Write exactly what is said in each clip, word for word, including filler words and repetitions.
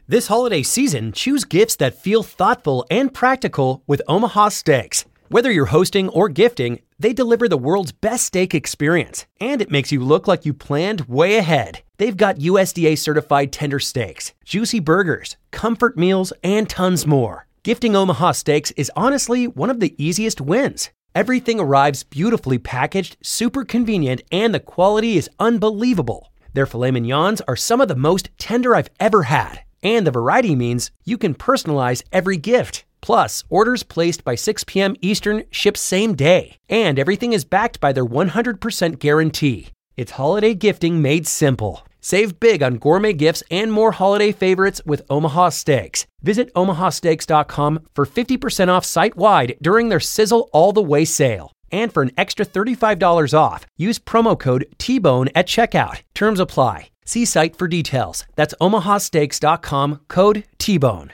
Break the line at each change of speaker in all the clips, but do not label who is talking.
This holiday season, choose gifts that feel thoughtful and practical with Omaha Steaks. Whether you're hosting or gifting, they deliver the world's best steak experience, and it makes you look like you planned way ahead. They've got U S D A-certified tender steaks, juicy burgers, comfort meals, and tons more. Gifting Omaha Steaks is honestly one of the easiest wins. Everything arrives beautifully packaged, super convenient, and the quality is unbelievable. Their filet mignons are some of the most tender I've ever had. And the variety means you can personalize every gift. Plus, orders placed by six p.m. Eastern ship same day. And everything is backed by their one hundred percent guarantee. It's holiday gifting made simple. Save big on gourmet gifts and more holiday favorites with Omaha Steaks. Visit omaha steaks dot com for fifty percent off site-wide during their Sizzle All the Way sale. And for an extra thirty-five dollars off, use promo code T Bone at checkout. Terms apply. See site for details. That's omaha steaks dot com, code T Bone.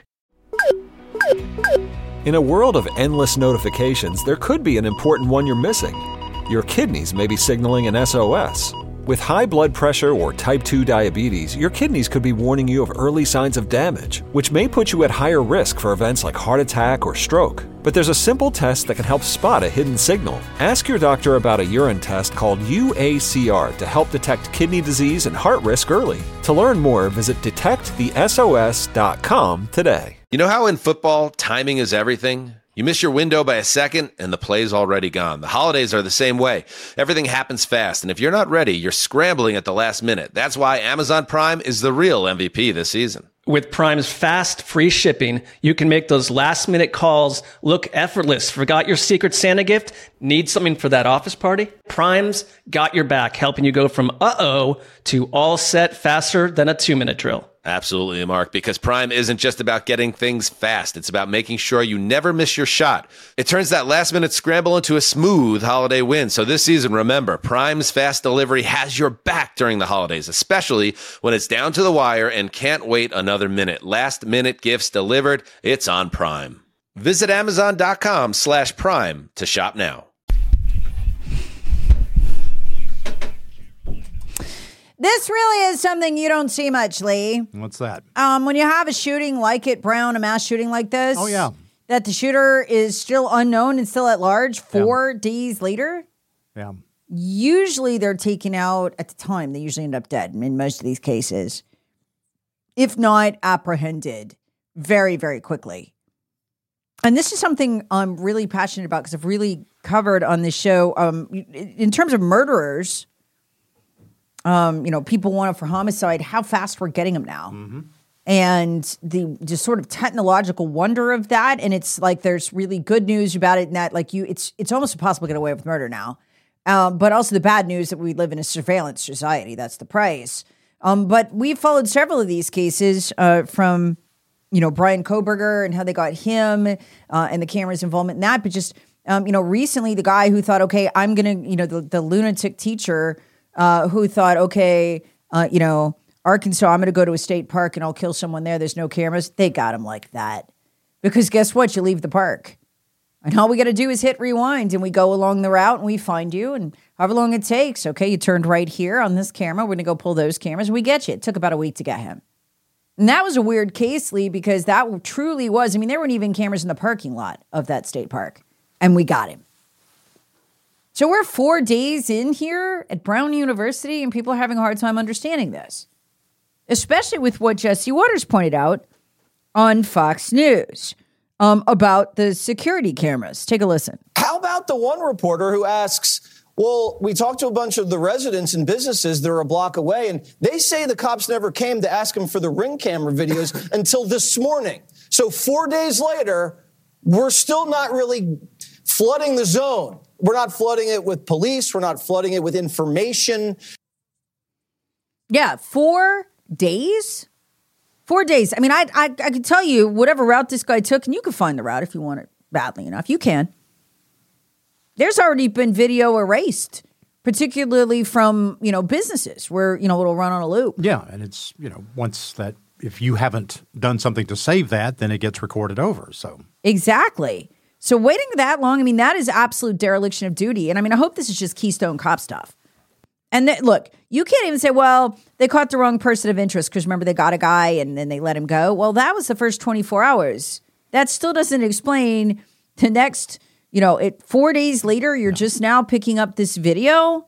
In a world of endless notifications, there could be an important one you're missing. Your kidneys may be signaling an S O S. With high blood pressure or type two diabetes, your kidneys could be warning you of early signs of damage, which may put you at higher risk for events like heart attack or stroke. But there's a simple test that can help spot a hidden signal. Ask your doctor about a urine test called U A C R to help detect kidney disease and heart risk early. To learn more, visit detect the S O S dot com today.
You know how in football, timing is everything? You miss your window by a second, and the play's already gone. The holidays are the same way. Everything happens fast, and if you're not ready, you're scrambling at the last minute. That's why Amazon Prime is the real M V P this season.
With Prime's fast, free shipping, you can make those last-minute calls look effortless. Forgot your Secret Santa gift? Need something for that office party? Prime's got your back, helping you go from uh-oh to all set faster than a two-minute drill.
Absolutely, Mark, because Prime isn't just about getting things fast. It's about making sure you never miss your shot. It turns that last-minute scramble into a smooth holiday win. So this season, remember, Prime's fast delivery has your back during the holidays, especially when it's down to the wire and can't wait another minute. Last-minute gifts delivered, it's on Prime. Visit amazon.com slash prime to shop now.
This really is something you don't see much, Lee.
What's that?
Um, when you have a shooting like at Brown, a mass shooting like this.
Oh, yeah.
That the shooter is still unknown and still at large four yeah. days later.
Yeah.
Usually they're taken out at the time. They usually end up dead in most of these cases. If not apprehended very, very quickly. And this is something I'm really passionate about because I've really covered on this show. Um, in terms of murderers... Um, you know, people want it for homicide, how fast we're getting them now. Mm-hmm. And the just sort of technological wonder of that. And it's like there's really good news about it in that like you it's it's almost impossible to get away with murder now. Um, but also the bad news that we live in a surveillance society. That's the price. Um, but we've followed several of these cases uh, from, you know, Brian Koberger and how they got him uh, and the camera's involvement in that. But just, um, you know, recently the guy who thought, okay, I'm going to, you know, the, the lunatic teacher Uh, who thought, okay, uh, you know, Arkansas, I'm going to go to a state park and I'll kill someone there. There's no cameras. They got him like that. Because guess what? You leave the park. And all we got to do is hit rewind and we go along the route and we find you. And however long it takes, okay, you turned right here on this camera. We're going to go pull those cameras and we get you. It took about a week to get him. And that was a weird case, Lee, because that truly was, I mean, there weren't even cameras in the parking lot of that state park. And we got him. So we're four days in here at Brown University, and people are having a hard time understanding this, especially with what Jesse Waters pointed out on Fox News um, about the security cameras. Take a listen.
How about the one reporter who asks, well, we talked to a bunch of the residents and businesses that are a block away, and they say the cops never came to ask them for the Ring camera videos until this morning. So four days later, we're still not really flooding the zone. We're not flooding it with police. We're not flooding it with information.
Yeah, four days? Four days. I mean, I, I I can tell you whatever route this guy took, and you can find the route if you want it badly enough. You can. There's already been video erased, particularly from, you know, businesses where, you know, it'll run on a loop.
Yeah, and it's, you know, once that, if you haven't done something to save that, then it gets recorded over, so.
Exactly. So waiting that long, I mean, that is absolute dereliction of duty. And I mean, I hope this is just Keystone Cop stuff. And th- look, you can't even say, well, they caught the wrong person of interest because remember they got a guy and then they let him go. Well, that was the first twenty-four hours. That still doesn't explain the next, you know, it four days later, you're yeah. just now picking up this video.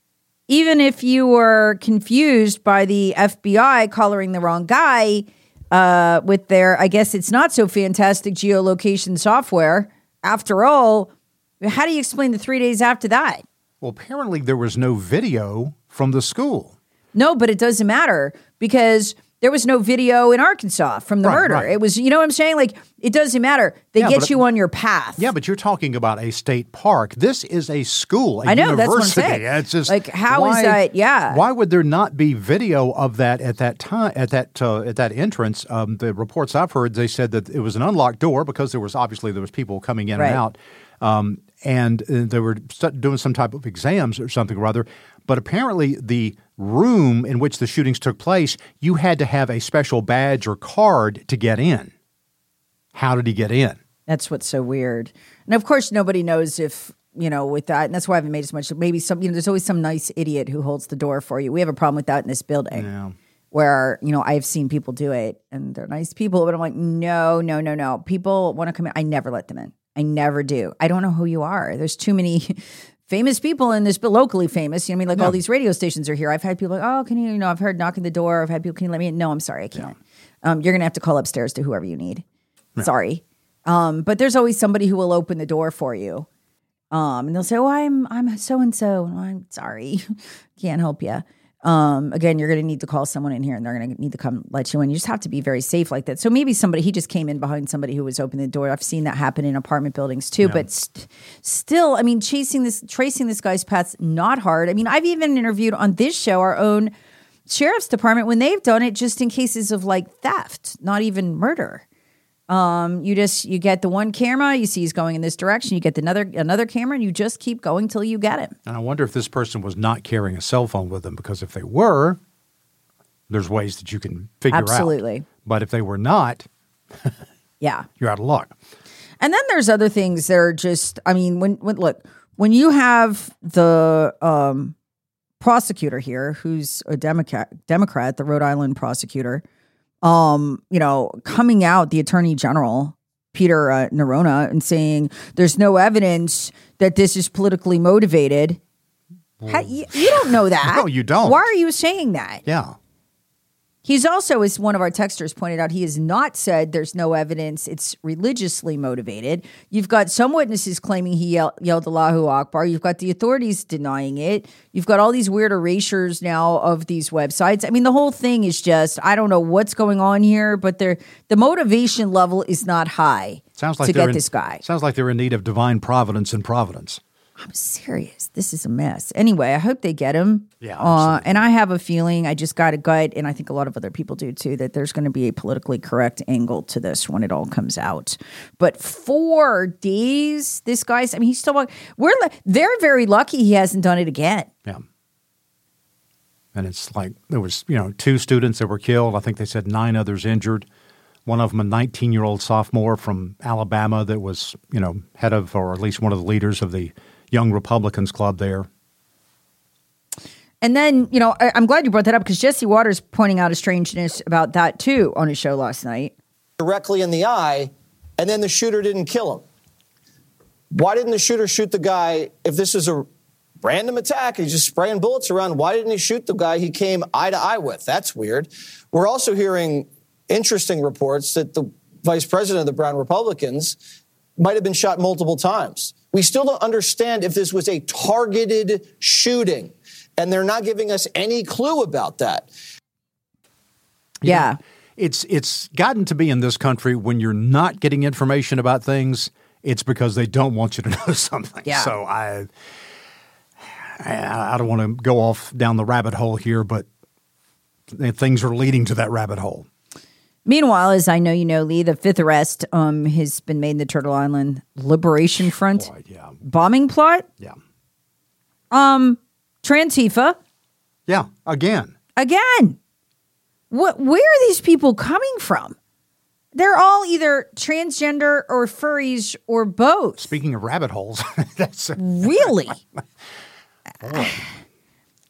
Even if you were confused by the F B I collaring the wrong guy uh, with their, I guess it's not so fantastic geolocation software. After all, how do you explain the three days after that?
Well, apparently there was no video from the school.
No, but it doesn't matter because there was no video in Arkansas from the
right,
murder.
Right.
It was, you know what I'm saying? Like, it doesn't matter. They
yeah,
get you
it,
on your path.
Yeah, but you're talking about a state park. This is a school, a
I know,
university.
That's what I'm saying.
It's just,
like, how
why,
is that? Yeah.
Why would there not be video of that at that time, at that uh, at that entrance? Um, the reports I've heard, they said that it was an unlocked door because there was obviously there was people coming in
right.
and out. Um, and uh, they were doing some type of exams or something or other. But apparently the room in which the shootings took place, you had to have a special badge or card to get in. How did he get in?
That's what's so weird. And of course, nobody knows if, you know, with that. And that's why I haven't made as much. Maybe some, you know, there's always some nice idiot who holds the door for you. We have a problem with that in this building.
Yeah.
Where, you know, I've seen people do it and they're nice people, but I'm like, no, no, no, no. People want to come in. I never let them in. I never do. I don't know who you are. There's too many famous people in this, but locally famous. You know what I mean? Like yeah. all these radio stations are here. I've had people like, oh, can you, you know, I've heard knocking the door. I've had people, can you let me in? No, I'm sorry. I can't. Yeah. Um, you're going to have to call upstairs to whoever you need. Yeah. Sorry. Um, but there's always somebody who will open the door for you. Um, and they'll say, oh, I'm, I'm so-and-so. I'm sorry. Can't help you. Um, again, you're going to need to call someone in here and they're going to need to come let you in. You just have to be very safe like that. So maybe somebody, he just came in behind somebody who was opening the door. I've seen that happen in apartment buildings too, yeah. but st- still, I mean, chasing this, tracing this guy's path's not hard. I mean, I've even interviewed on this show, our own sheriff's department when they've done it just in cases of like theft, not even murder. Um, you just, you get the one camera, you see he's going in this direction, you get the another, another camera and you just keep going till you get him.
And I wonder if this person was not carrying a cell phone with them, because if they were, there's ways that you can figure
Absolutely. out. Absolutely.
But if they were not,
yeah,
you're out of luck.
And then there's other things that are just, I mean, when, when look, when you have the, um, prosecutor here, who's a Democrat, Democrat, the Rhode Island prosecutor, Um, you know, coming out, the Attorney General, Peter uh, Nerona, and saying there's no evidence that this is politically motivated. How, you, you don't know that.
No, you don't.
Why are you saying that?
Yeah.
He's also, as one of our texters pointed out, he has not said there's no evidence it's religiously motivated. You've got some witnesses claiming he yell, yelled Allahu Akbar. You've got the authorities denying it. You've got all these weird erasures now of these websites. I mean, the whole thing is just, I don't know what's going on here, but the motivation level is not high
sounds like
to get
in,
this guy.
Sounds like they're in need of divine providence and providence.
I'm serious. This is a mess. Anyway, I hope they get him.
Yeah,
uh, and I have a feeling, I just got a gut, and I think a lot of other people do too, that there's going to be a politically correct angle to this when it all comes out. But four days, this guy's, I mean, he's still, we're, they're very lucky he hasn't done it again.
Yeah. And it's like, there was, you know, two students that were killed. I think they said nine others injured. One of them, a nineteen-year-old sophomore from Alabama that was, you know, head of, or at least one of the leaders of the Young Republicans Club there.
And then, you know, I, I'm glad you brought that up because Jesse Waters pointing out a strangeness about that too on his show last night.
Directly in the eye, and then the shooter didn't kill him. Why didn't the shooter shoot the guy if this is a random attack? He's just spraying bullets around. Why didn't he shoot the guy he came eye to eye with? That's weird. We're also hearing interesting reports that the vice president of the Brown Republicans might have been shot multiple times. We still don't understand if this was a targeted shooting, and they're not giving us any clue about that.
Yeah.
You know, it's it's gotten to be in this country when you're not getting information about things, it's because they don't want you to know something.
Yeah.
So I, I, I don't want to go off down the rabbit hole here, but things are leading to that rabbit hole.
Meanwhile, as I know you know, Lee, the fifth arrest um, has been made in the Turtle Island Liberation Front
Boy, yeah.
bombing plot.
Yeah.
Um, Trantifa.
Yeah, again.
Again. What? Where are these people coming from? They're all either transgender or furries or both.
Speaking of rabbit holes, that's
really.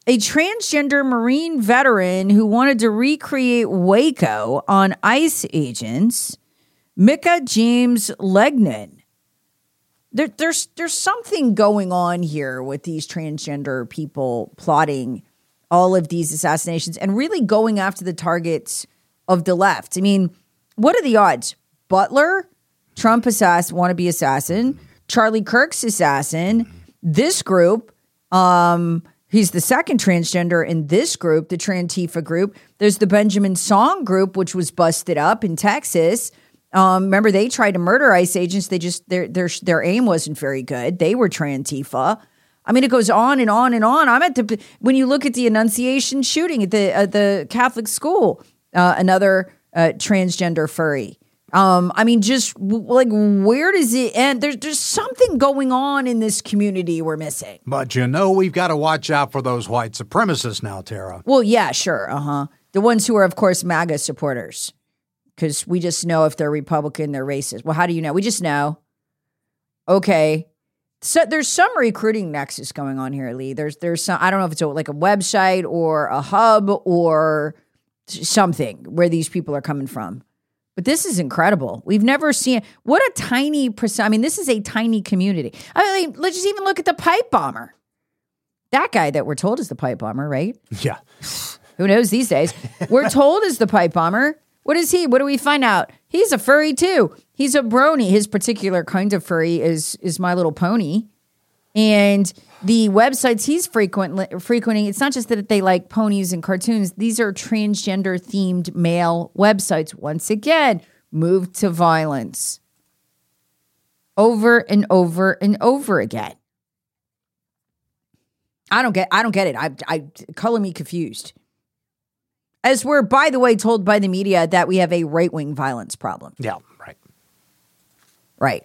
a transgender Marine veteran who wanted to recreate Waco on ICE agents, Micah James Legnan. There, there's there's something going on here with these transgender people plotting all of these assassinations and really going after the targets of the left. I mean, what are the odds? Butler, Trump assassin, wannabe assassin, Charlie Kirk's assassin, this group, um, he's the second transgender in this group, the Trantifa group. There's the Benjamin Song group, which was busted up in Texas. Um, remember, they tried to murder ICE agents. They just, their, their, their aim wasn't very good. They were Trantifa. I mean, it goes on and on and on. I'm at the, when you look at the Annunciation shooting at the, at the Catholic school, uh, another uh, transgender furry. Um, I mean, just like, where does it end? There's, there's something going on in this community we're missing.
But you know, we've got to watch out for those white supremacists now, Tara.
Well, yeah, sure. Uh-huh. The ones who are, of course, MAGA supporters. Because we just know if they're Republican, they're racist. Well, how do you know? We just know. Okay. So there's some recruiting nexus going on here, Lee. There's there's some, I don't know if it's a, like a website or a hub or something where these people are coming from. But this is incredible. We've never seen, what a tiny percent. I mean, this is a tiny community. I mean, let's just even look at the pipe bomber. That guy that we're told is the pipe bomber, right?
Yeah.
Who knows these days? We're told is the pipe bomber. What is he? What do we find out? He's a furry too. He's a brony. His particular kind of furry is is My Little Pony. And the websites he's frequent, frequenting, it's not just that they like ponies and cartoons. These are transgender themed male websites. Once again, moved to violence. Over and over and over again. I don't get I don't get it. I I color me confused. As we're, by the way, told by the media that we have a right-wing violence problem.
Yeah, right.
Right.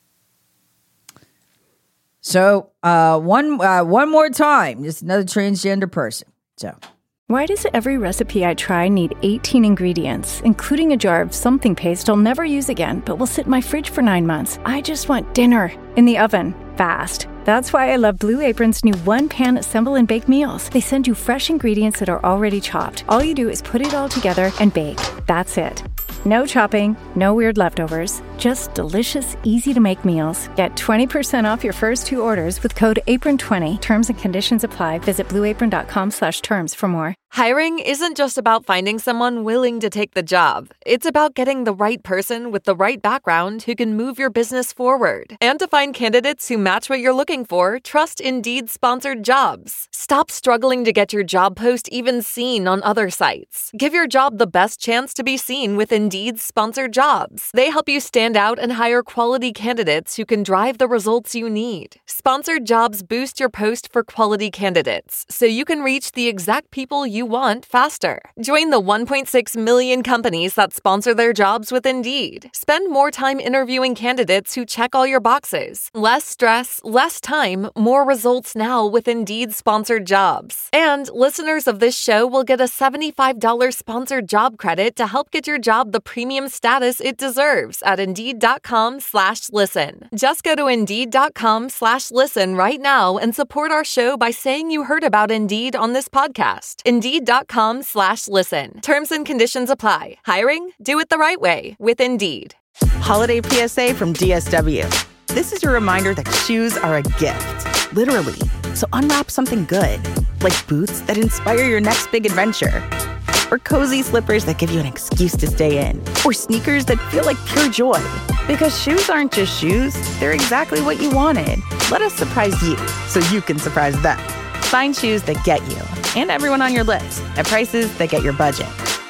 So, uh, one uh, one more time, just another transgender person. So,
why does every recipe I try need eighteen ingredients, including a jar of something paste I'll never use again, but will sit in my fridge for nine months? I just want dinner in the oven, fast. That's why I love Blue Apron's new one-pan assemble and bake meals. They send you fresh ingredients that are already chopped. All you do is put it all together and bake. That's it. No chopping, no weird leftovers, just delicious, easy-to-make meals. Get twenty percent off your first two orders with code apron twenty. Terms and conditions apply. Visit blueapron.com slash terms for more.
Hiring isn't just about finding someone willing to take the job. It's about getting the right person with the right background who can move your business forward. And to find candidates who match what you're looking for, trust Indeed-sponsored jobs. Stop struggling to get your job post even seen on other sites. Give your job the best chance to be seen with Indeed-sponsored jobs. They help you stand out and hire quality candidates who can drive the results you need. Sponsored jobs boost your post for quality candidates, so you can reach the exact people you want faster. Join the one point six million companies that sponsor their jobs with Indeed. Spend more time interviewing candidates who check all your boxes. Less stress, less time, more results now with Indeed-sponsored jobs. And listeners of this show will get a seventy-five dollars sponsored job credit to help get your job the premium status it deserves at Indeed.com slash listen. Just go to Indeed.com slash listen right now and support our show by saying you heard about Indeed on this podcast. Indeed.com slash listen. Terms and conditions apply. Hiring? Do it the right way with Indeed.
Holiday P S A from D S W. This is your reminder that shoes are a gift, literally. So unwrap something good, like boots that inspire your next big adventure, or cozy slippers that give you an excuse to stay in, or sneakers that feel like pure joy. Because shoes aren't just shoes, they're exactly what you wanted. Let us surprise you so you can surprise them. Find shoes that get you and everyone on your list at prices that get your budget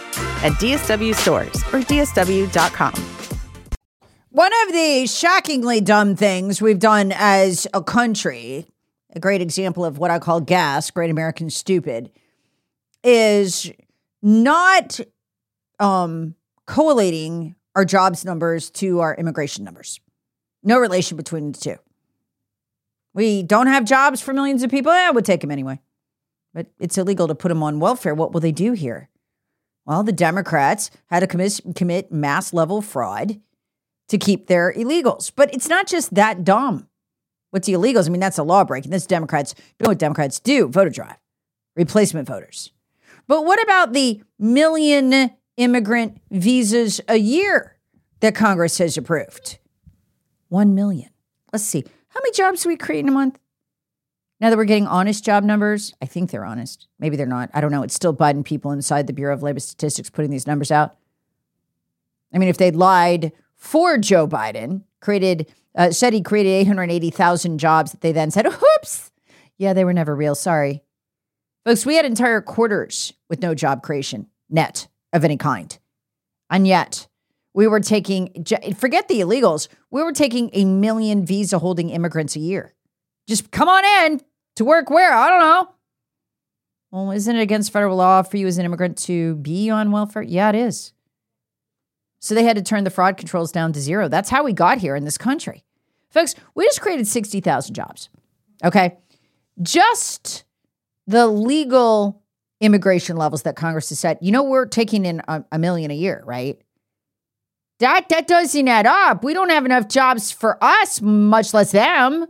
at D S W stores or D S W dot com.
One of the shockingly dumb things we've done as a country, a great example of what I call gas, Great American Stupid, is not um, collating our jobs numbers to our immigration numbers. No relation between the two. We don't have jobs for millions of people. Yeah, we'll take them anyway. But it's illegal to put them on welfare. What will they do here? Well, the Democrats had to commit, commit mass level fraud to keep their illegals. But it's not just that dumb. What's the illegals? I mean, that's a law breaking. That's Democrats. You know what Democrats do? Voter drive. replacement voters. But what about the million immigrant visas a year that Congress has approved? One million. Let's see. How many jobs do we create in a month? Now that we're getting honest job numbers, I think they're honest. Maybe they're not. I don't know. It's still Biden people inside the Bureau of Labor Statistics putting these numbers out. I mean, if they'd lied for Joe Biden, created, uh, said he created eight hundred eighty thousand jobs that they then said, oops, yeah, they were never real. Sorry. Folks, we had entire quarters with no job creation, net of any kind. And yet we were taking, forget the illegals, we were taking a million visa holding immigrants a year. Just come on in to work where? I don't know. Well, isn't it against federal law for you as an immigrant to be on welfare? Yeah, it is. So they had to turn the fraud controls down to zero. That's how we got here in this country. Folks, we just created sixty thousand jobs. Okay. Just the legal immigration levels that Congress has set. You know, we're taking in a, a million a year, right? That, that doesn't add up. We don't have enough jobs for us, much less them.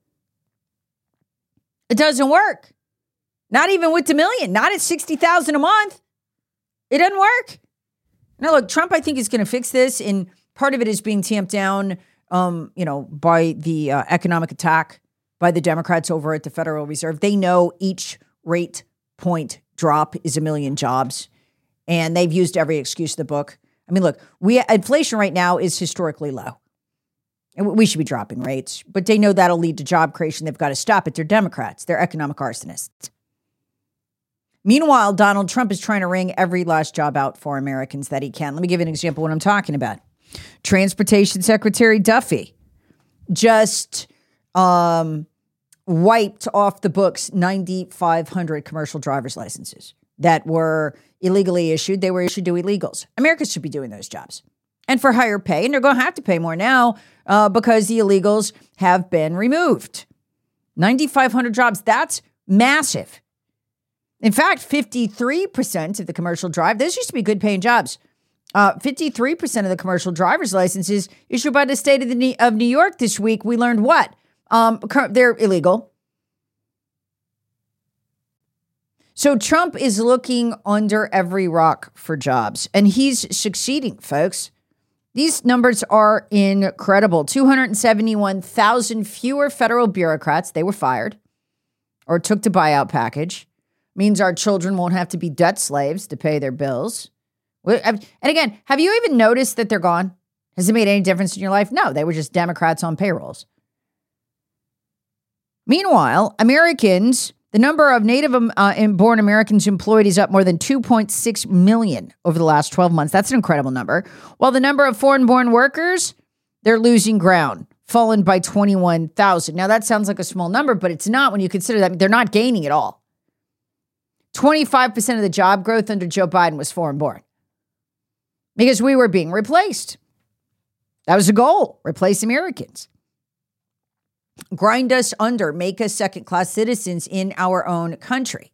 It doesn't work. Not even with the million. Not at sixty thousand a month. It doesn't work. Now, look, Trump, I think, is going to fix this. And part of it is being tamped down, um, you know, by the uh, economic attack by the Democrats over at the Federal Reserve. They know each rate point drop is a million jobs. And they've used every excuse in the book. I mean, look, we inflation right now is historically low. And we should be dropping rates. But they know that'll lead to job creation. They've got to stop it. They're Democrats. They're economic arsonists. Meanwhile, Donald Trump is trying to wring every last job out for Americans that he can. Let me give you an example of what I'm talking about. Transportation Secretary Duffy just um, wiped off the books nine thousand five hundred commercial driver's licenses that were illegally issued. They were issued to illegals. America should be doing those jobs. And for higher pay. And they're going to have to pay more now uh, because the illegals have been removed. nine thousand five hundred jobs. That's massive. In fact, fifty-three percent of the commercial drive, those used to be good paying jobs. Uh, fifty-three percent of the commercial driver's licenses issued by the state of, the, of New York this week, we learned what? Um, they're illegal. So Trump is looking under every rock for jobs, and he's succeeding, folks. These numbers are incredible. two hundred seventy-one thousand fewer federal bureaucrats, they were fired or took the buyout package. Means our children won't have to be debt slaves to pay their bills. And again, have you even noticed that they're gone? Has it made any difference in your life? No, they were just Democrats on payrolls. Meanwhile, Americans, the number of native-born uh, Americans employed is up more than two point six million over the last twelve months. That's an incredible number. While the number of foreign-born workers, they're losing ground, fallen by twenty-one thousand. Now, that sounds like a small number, but it's not when you consider that they're not gaining at all. twenty-five percent of the job growth under Joe Biden was foreign-born because we were being replaced. That was the goal, replace Americans. Grind us under, make us second-class citizens in our own country.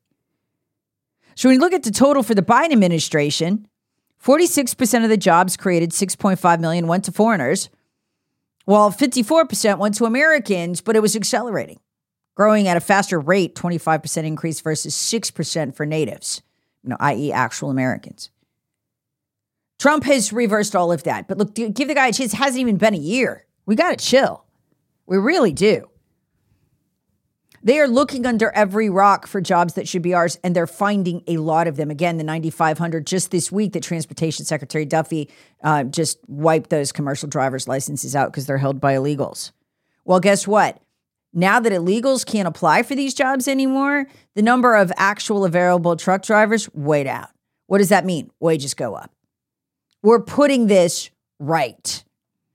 So when you look at the total for the Biden administration, forty-six percent of the jobs created, six point five million, went to foreigners, while fifty-four percent went to Americans, but it was accelerating. Growing at a faster rate, twenty-five percent increase versus six percent for natives, you know, that is actual Americans. Trump has reversed all of that. But look, give the guy a chance. It hasn't even been a year. We got to chill. We really do. They are looking under every rock for jobs that should be ours, and they're finding a lot of them. Again, the nine thousand five hundred just this week that Transportation Secretary Duffy uh, just wiped those commercial driver's licenses out because they're held by illegals. Well, guess what? Now that illegals can't apply for these jobs anymore, the number of actual available truck drivers way down. What does that mean? Wages go up. We're putting this right.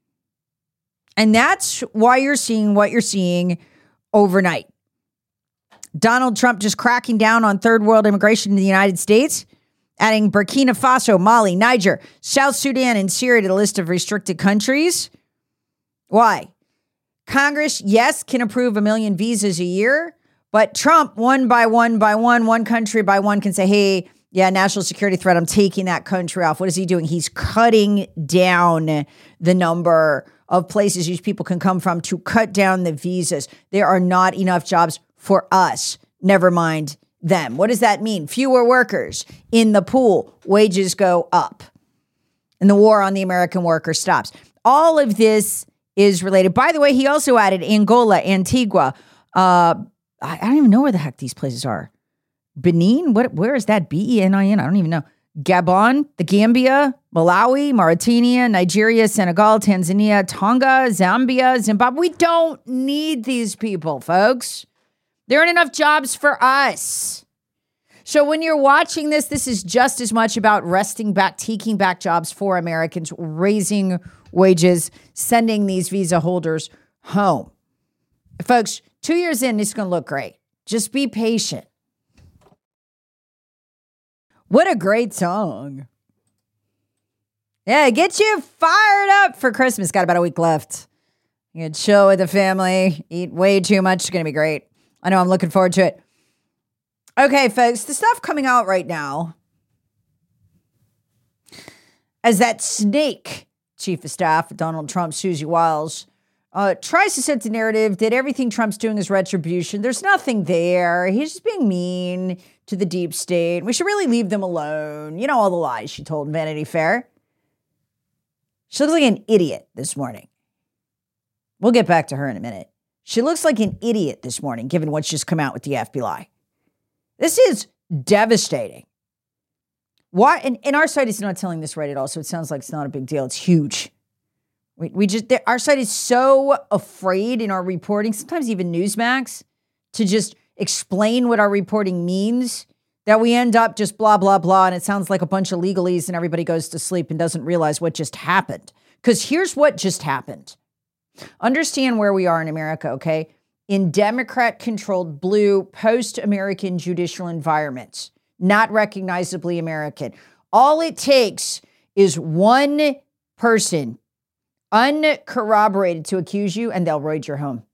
And that's why you're seeing what you're seeing overnight. Donald Trump just cracking down on third world immigration in the United States, adding Burkina Faso, Mali, Niger, South Sudan, and Syria to the list of restricted countries. Why? Congress, yes, can approve a million visas a year, but Trump, one by one by one, one country by one, can say, hey, yeah, national security threat, I'm taking that country off. What is he doing? He's cutting down the number of places these people can come from to cut down the visas. There are not enough jobs for us, never mind them. What does that mean? Fewer workers in the pool, wages go up, and the war on the American worker stops. All of this is related. By the way, he also added Angola, Antigua. Uh, I, I don't even know where the heck these places are. Benin? What? Where is that? B E N I N? I don't even know. Gabon, the Gambia, Malawi, Mauritania, Nigeria, Senegal, Tanzania, Tonga, Zambia, Zimbabwe. We don't need these people, folks. There aren't enough jobs for us. So when you're watching this, this is just as much about wresting back, taking back jobs for Americans, raising wages, sending these visa holders home. Folks, two years in, it's going to look great. Just be patient. What a great song. Yeah, get you fired up for Christmas. Got about a week left. You can chill with the family, eat way too much. It's going to be great. I know, I'm looking forward to it. Okay, folks, the stuff coming out right now as that snake chief of staff, Donald Trump, Susie Wiles, uh, tries to set the narrative that everything Trump's doing is retribution. There's nothing there. He's just being mean to the deep state. We should really leave them alone. You know, all the lies she told in Vanity Fair. She looks like an idiot this morning. We'll get back to her in a minute. She looks like an idiot this morning, given what's just come out with the F B I. This is devastating. Why? And, and our site is not telling this right at all, so it sounds like it's not a big deal. It's huge. We, we just, our site is so afraid in our reporting, sometimes even Newsmax, to just explain what our reporting means, that we end up just blah, blah, blah, and it sounds like a bunch of legalese and everybody goes to sleep and doesn't realize what just happened. Because here's what just happened. Understand where we are in America, okay? In Democrat-controlled blue post-American judicial environments, not recognizably American. All it takes is one person uncorroborated to accuse you, and they'll raid your home.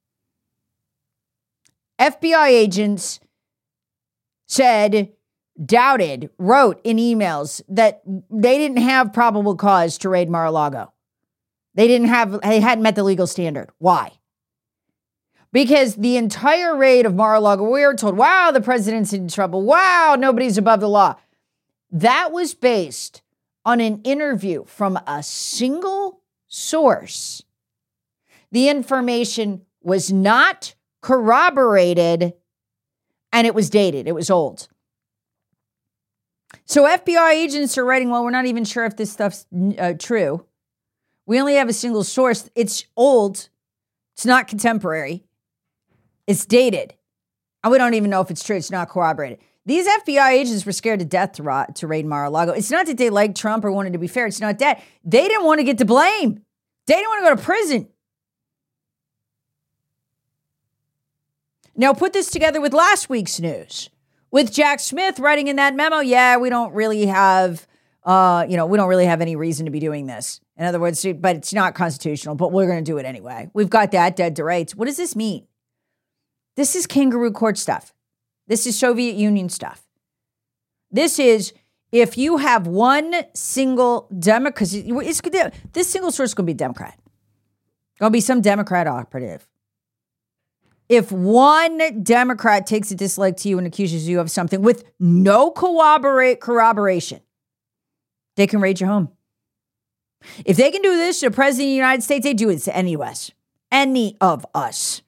F B I agents said, doubted, wrote in emails that they didn't have probable cause to raid Mar-a-Lago. They didn't have, they hadn't met the legal standard. Why? Because the entire raid of Mar-a-Lago, we were told, wow, the president's in trouble. Wow, nobody's above the law. That was based on an interview from a single source. The information was not corroborated, and it was dated. It was old. So F B I agents are writing, well, we're not even sure if this stuff's uh, true. We only have a single source. It's old. It's not contemporary. It's dated. And we don't even know if it's true. It's not corroborated. These F B I agents were scared to death to, ra- to raid Mar-a-Lago. It's not that they liked Trump or wanted to be fair. It's not that. They didn't want to get to blame. They didn't want to go to prison. Now put this together with last week's news. With Jack Smith writing in that memo, yeah, we don't really have, uh, you know, we don't really have any reason to be doing this. In other words, but it's not constitutional, but we're going to do it anyway. We've got that dead to rights. What does this mean? This is kangaroo court stuff. This is Soviet Union stuff. This is if you have one single Democrat, because this single source is going to be a Democrat. Going to be some Democrat operative. If one Democrat takes a dislike to you and accuses you of something with no corroborate corroboration, they can raid your home. If they can do this to the president of the United States, they do it to any of us. Any of us.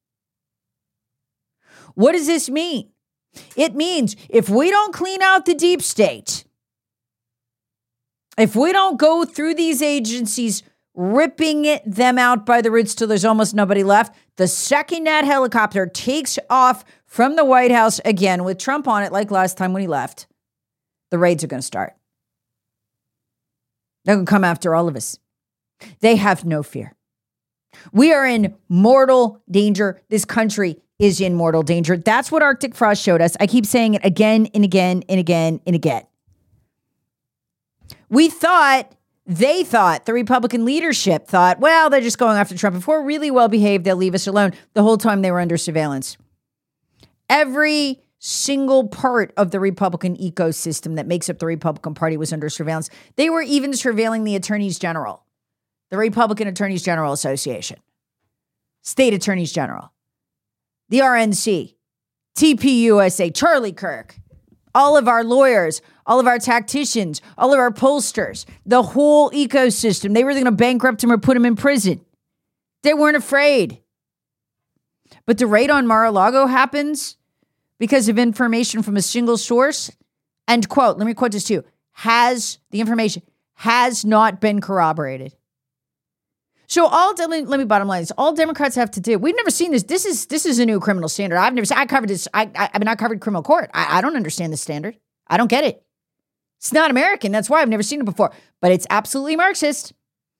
What does this mean? It means if we don't clean out the deep state, if we don't go through these agencies, ripping it, them out by the roots till there's almost nobody left, the second that helicopter takes off from the White House again with Trump on it, like last time when he left, the raids are going to start. They're going to come after all of us. They have no fear. We are in mortal danger. This country is in mortal danger. That's what Arctic Frost showed us. I keep saying it again and again and again and again. We thought, they thought, the Republican leadership thought, well, they're just going after Trump. If we're really well behaved, they'll leave us alone. The whole time they were under surveillance. Every single part of the Republican ecosystem that makes up the Republican Party was under surveillance. They were even surveilling the attorneys general, the Republican Attorneys General Association, state attorneys general, the R N C, T P U S A, Charlie Kirk, all of our lawyers, all of our tacticians, all of our pollsters, the whole ecosystem. They were going to bankrupt him or put him in prison. They weren't afraid. But the raid on Mar-a-Lago happens because of information from a single source. And quote, let me quote this too, has, the information has not been corroborated. So all, let me, let me bottom line this, all Democrats have to do, we've never seen this. This is this is a new criminal standard. I've never seen, I covered this, I, I, I mean, I covered criminal court. I, I don't understand this standard. I don't get it. It's not American. That's why I've never seen it before. But it's absolutely Marxist.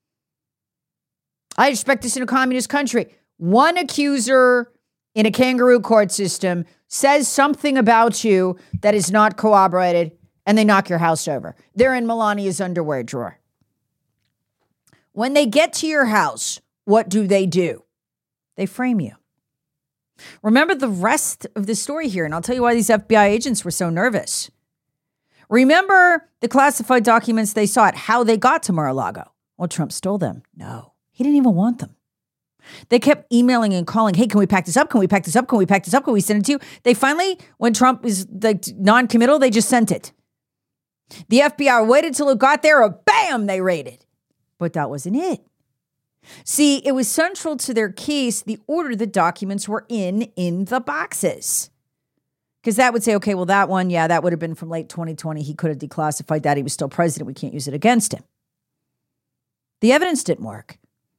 I expect this in a communist country. One accuser in a kangaroo court system says something about you that is not corroborated, and they knock your house over. They're in Melania's underwear drawer. When they get to your house, what do they do? They frame you. Remember the rest of the story here, and I'll tell you why these F B I agents were so nervous. Remember the classified documents they sought, how they got to Mar-a-Lago. Well, Trump stole them. No, he didn't even want them. They kept emailing and calling, hey, can we pack this up? Can we pack this up? Can we pack this up? Can we send it to you? They finally, when Trump was like non-committal, they just sent it. The F B I waited till it got there, or bam, they raided. But that wasn't it. See, it was central to their case, the order the documents were in, in the boxes. Because that would say, okay, well, that one, yeah, that would have been from late twenty twenty. He could have declassified that. He was still president. We can't use it against him. The evidence didn't work.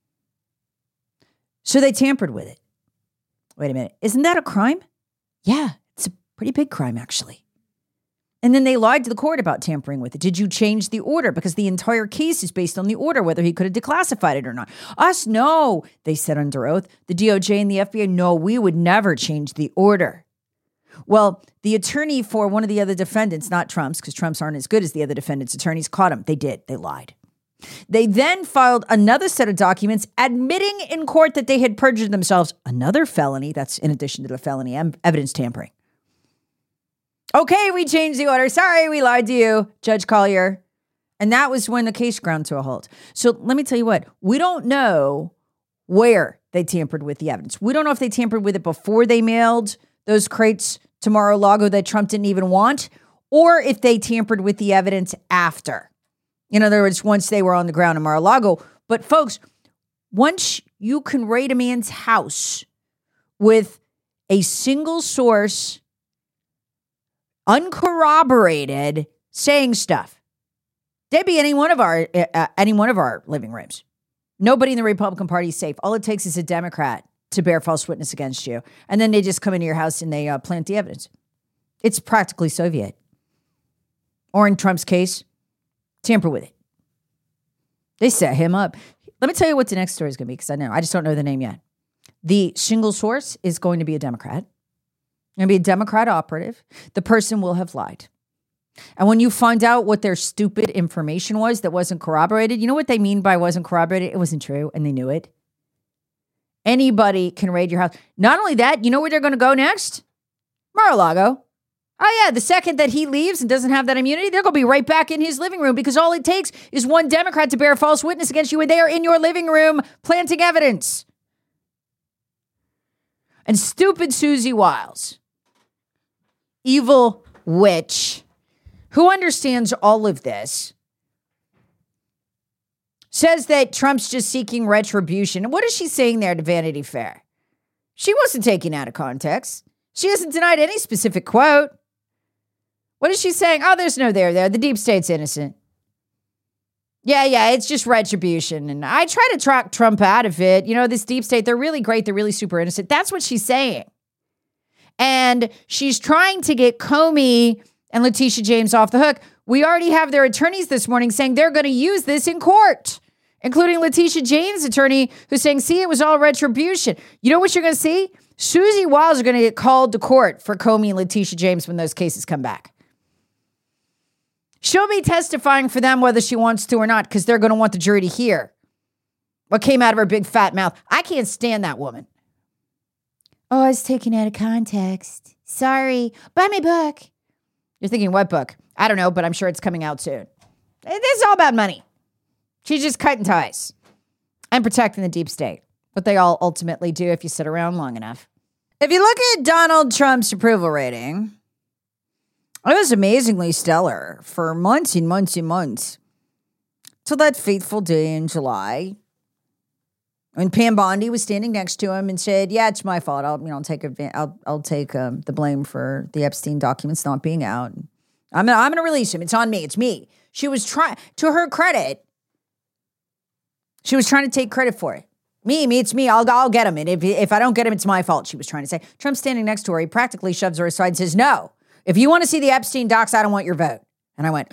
So they tampered with it. Wait a minute. Isn't that a crime? Yeah, it's a pretty big crime, actually. And then they lied to the court about tampering with it. Did you change the order? Because the entire case is based on the order, whether he could have declassified it or not. Us, no, they said under oath. The D O J and the F B I, no, we would never change the order. Well, the attorney for one of the other defendants, not Trump's, because Trump's aren't as good as the other defendants' attorneys, caught him. They did. They lied. They then filed another set of documents admitting in court that they had perjured themselves. Another felony. That's in addition to the felony evidence tampering. Okay, we changed the order. Sorry, we lied to you, Judge Collier. And that was when the case ground to a halt. So let me tell you what. We don't know where they tampered with the evidence. We don't know if they tampered with it before they mailed those crates to Mar-a-Lago that Trump didn't even want, or if they tampered with the evidence after. In other words, once they were on the ground in Mar-a-Lago. But folks, once you can raid a man's house with a single source, uncorroborated, saying stuff, they'd be any one of our uh, any one of our living rooms. Nobody in the Republican Party is safe. All it takes is a Democrat to bear false witness against you, and then they just come into your house and they uh, plant the evidence. It's practically Soviet. Or in Trump's case, tamper with it. They set him up. Let me tell you what the next story is going to be, because I know. I just don't know the name yet. The single source is going to be a Democrat. Going to be a Democrat operative. The person will have lied. And when you find out what their stupid information was that wasn't corroborated, you know what they mean by wasn't corroborated? It wasn't true, and they knew it. Anybody can raid your house. Not only that, you know where they're going to go next? Mar-a-Lago. Oh, yeah, the second that he leaves and doesn't have that immunity, they're going to be right back in his living room, because all it takes is one Democrat to bear false witness against you, and they are in your living room planting evidence. And stupid Susie Wiles, evil witch, who understands all of this, says that Trump's just seeking retribution. And what is she saying there to Vanity Fair? She wasn't taken out of context. She hasn't denied any specific quote. What is she saying? Oh, there's no there there. The deep state's innocent. Yeah, yeah, it's just retribution. And I try to track Trump out of it. You know, this deep state, they're really great. They're really super innocent. That's what she's saying. And she's trying to get Comey and Letitia James off the hook. We already have their attorneys this morning saying they're going to use this in court, including Letitia James' attorney, who's saying, see, it was all retribution. You know what you're going to see? Susie Wiles are going to get called to court for Comey and Letitia James when those cases come back. She'll be testifying for them whether she wants to or not, because they're going to want the jury to hear what came out of her big fat mouth. I can't stand that woman. Oh, I was taken out of context. Sorry. Buy my book. You're thinking, what book? I don't know, but I'm sure it's coming out soon. It's all about money. She's just cutting ties and protecting the deep state. What they all ultimately do if you sit around long enough. If you look at Donald Trump's approval rating, it was amazingly stellar for months and months and months. Till that fateful day in July, when Pam Bondi was standing next to him and said, "Yeah, it's my fault. I'll, you know, I'll take advan- I'll, I'll take um, the blame for the Epstein documents not being out. I'm gonna, I'm gonna release him. It's on me. It's me." She was trying, to her credit, she was trying to take credit for it. Me, me, it's me. I'll, I'll get him. And if if I don't get him, it's my fault. She was trying to say. Trump's standing next to her. He practically shoves her aside and says, "No. If you want to see the Epstein docs, I don't want your vote." And I went.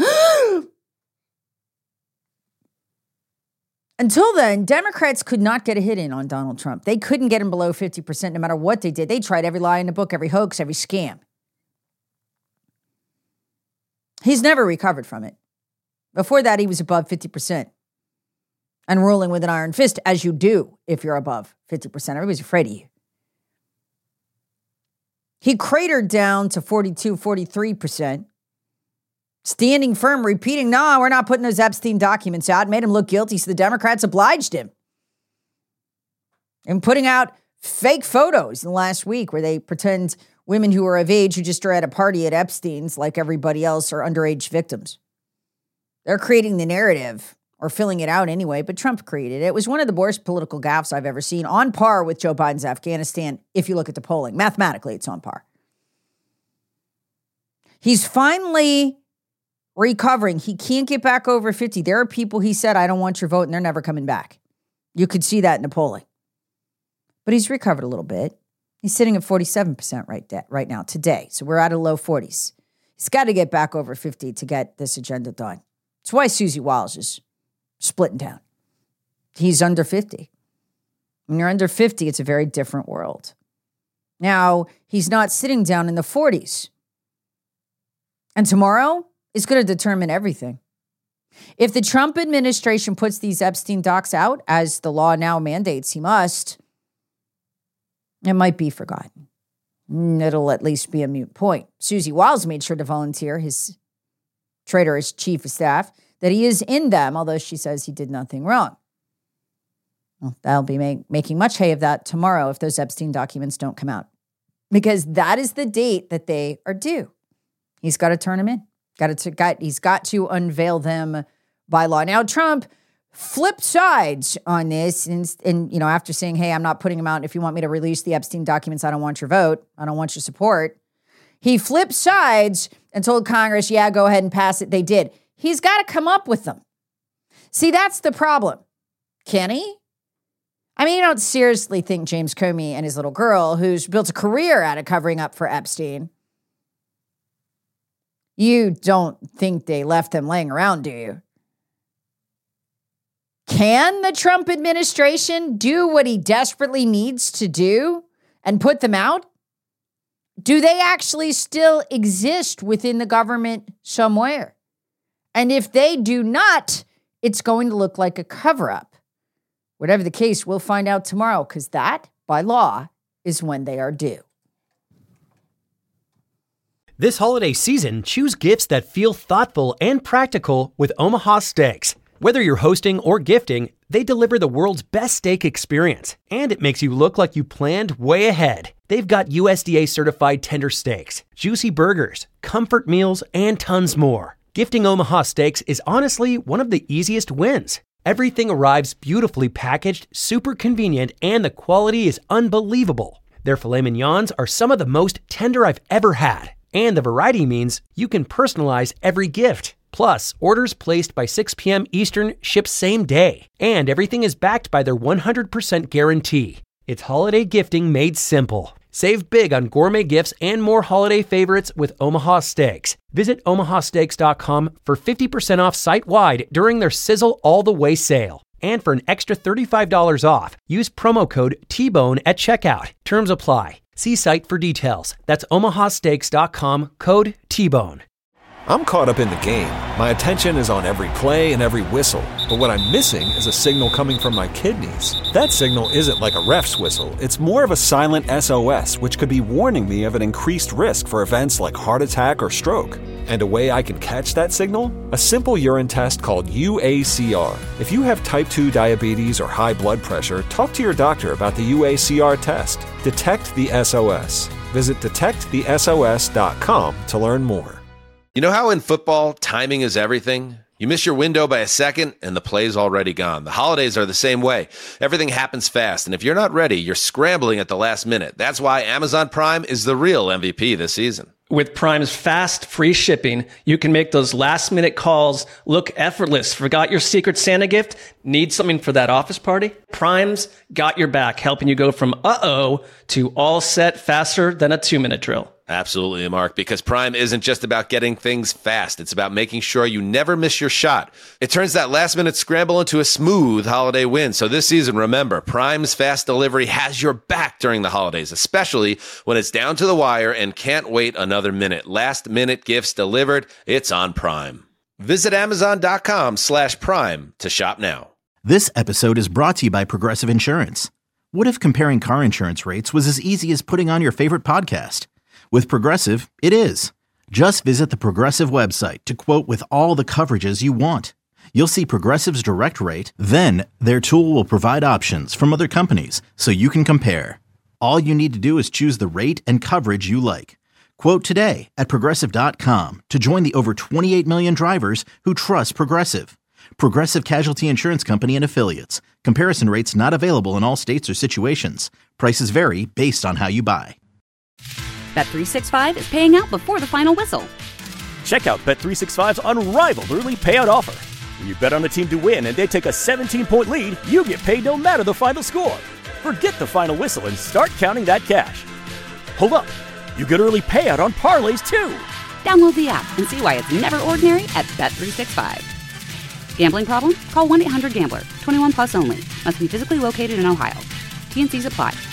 Until then, Democrats could not get a hit in on Donald Trump. They couldn't get him below fifty percent no matter what they did. They tried every lie in the book, every hoax, every scam. He's never recovered from it. Before that, he was above fifty percent and ruling with an iron fist, as you do if you're above fifty percent. Everybody's afraid of you. He cratered down to forty-two, forty-three percent. Standing firm, repeating, "No, we're not putting those Epstein documents out." Made him look guilty, so the Democrats obliged him. And putting out fake photos in the last week where they pretend women who are of age who just are at a party at Epstein's, like everybody else, are underage victims. They're creating the narrative, or filling it out anyway, but Trump created it. It was one of the worst political gaffes I've ever seen, on par with Joe Biden's Afghanistan, if you look at the polling. Mathematically, it's on par. He's finally recovering. He can't get back over fifty. There are people he said, "I don't want your vote," and they're never coming back. You could see that in the polling. But he's recovered a little bit. He's sitting at forty-seven percent right, de- right now, today. So we're at a low forties. He's got to get back over fifty to get this agenda done. That's why Susie Wiles is splitting down. He's under fifty. When you're under fifty, it's a very different world. Now, he's not sitting down in the forties. And tomorrow is going to determine everything. If the Trump administration puts these Epstein docs out, as the law now mandates he must, it might be forgotten. It'll at least be a moot point. Susie Wiles made sure to volunteer, his traitorous chief of staff, that he is in them, although she says he did nothing wrong. Well, that'll be make, making much hay of that tomorrow if those Epstein documents don't come out, because that is the date that they are due. He's got to turn them in. Got to, got, he's got to unveil them by law. Now, Trump flipped sides on this, and, and you know, after saying, "Hey, I'm not putting them out. If you want me to release the Epstein documents, I don't want your vote. I don't want your support." He flipped sides and told Congress, "Yeah, go ahead and pass it." They did. He's got to come up with them. See, that's the problem. Can he? I mean, you don't seriously think James Comey and his little girl, who's built a career out of covering up for Epstein, you don't think they left them laying around, do you? Can the Trump administration do what he desperately needs to do and put them out? Do they actually still exist within the government somewhere? And if they do not, it's going to look like a cover-up. Whatever the case, we'll find out tomorrow, because that, by law, is when they are due.
This holiday season, choose gifts that feel thoughtful and practical with Omaha Steaks. Whether you're hosting or gifting, they deliver the world's best steak experience, and it makes you look like you planned way ahead. They've got U S D A-certified tender steaks, juicy burgers, comfort meals, and tons more. Gifting Omaha Steaks is honestly one of the easiest wins. Everything arrives beautifully packaged, super convenient, and the quality is unbelievable. Their filet mignons are some of the most tender I've ever had. And the variety means you can personalize every gift. Plus, orders placed by six p.m. Eastern ship same day. And everything is backed by their one hundred percent guarantee. It's holiday gifting made simple. Save big on gourmet gifts and more holiday favorites with Omaha Steaks. Visit omaha steaks dot com for fifty percent off site-wide during their Sizzle All the Way sale. And for an extra thirty-five dollars off, use promo code T bone at checkout. Terms apply. See site for details. That's omaha steaks dot com, code T bone.
I'm caught up in the game. My attention is on every play and every whistle. But what I'm missing is a signal coming from my kidneys. That signal isn't like a ref's whistle. It's more of a silent S O S, which could be warning me of an increased risk for events like heart attack or stroke. And a way I can catch that signal? A simple urine test called U A C R. If you have type two diabetes or high blood pressure, talk to your doctor about the U A C R test. Detect the S O S. Visit detect the S O S dot com to learn more.
You know how in football, timing is everything? You miss your window by a second, and the play's already gone. The holidays are the same way. Everything happens fast, and if you're not ready, you're scrambling at the last minute. That's why Amazon Prime is the real M V P this season.
With Prime's fast, free shipping, you can make those last-minute calls look effortless. Forgot your Secret Santa gift? Need something for that office party? Prime's got your back, helping you go from uh-oh to all set faster than a two-minute drill.
Absolutely, Mark, because Prime isn't just about getting things fast. It's about making sure you never miss your shot. It turns that last-minute scramble into a smooth holiday win. So this season, remember, Prime's fast delivery has your back during the holidays, especially when it's down to the wire and can't wait another minute. Last-minute gifts delivered, it's on Prime. Visit Amazon.com slash Prime to shop now.
This episode is brought to you by Progressive Insurance. What if comparing car insurance rates was as easy as putting on your favorite podcast? With Progressive, it is. Just visit the Progressive website to quote with all the coverages you want. You'll see Progressive's direct rate, then their tool will provide options from other companies so you can compare. All you need to do is choose the rate and coverage you like. Quote today at Progressive dot com to join the over twenty-eight million drivers who trust Progressive. Progressive Casualty Insurance Company and Affiliates. Comparison rates not available in all states or situations. Prices vary based on how you buy.
Bet three sixty-five is paying out before the final whistle.
Check out Bet three sixty-five's unrivaled early payout offer. When you bet on a team to win and they take a seventeen-point lead, you get paid no matter the final score. Forget the final whistle and start counting that cash. Hold up. You get early payout on parlays, too.
Download the app and see why it's never ordinary at Bet three sixty-five. Gambling problem? Call one eight hundred gambler. twenty-one plus only. Must be physically located in Ohio. T and C's apply.